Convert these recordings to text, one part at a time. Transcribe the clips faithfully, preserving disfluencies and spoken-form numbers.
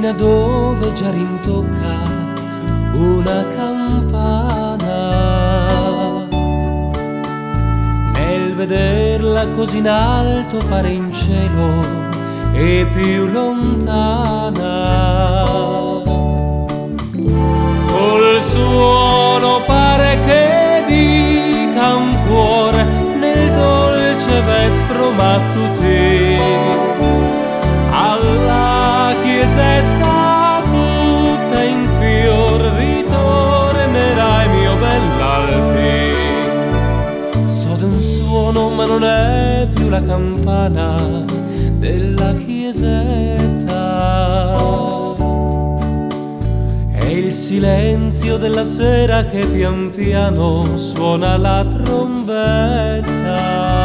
macchina dove già rintocca una campana. Nel vederla così in alto pare in cielo e più lontana. Col suono pare che dica un cuore nel dolce vespro mattutino. Alla chiesetta tutta in fior ritornerai mio bell'Alpin. So d'un suono ma non è più la campana della chiesetta. È il silenzio della sera che pian piano suona la trombetta.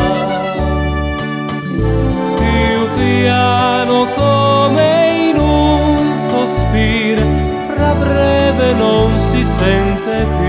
Piano come in un sospiro, fra breve non si sente più.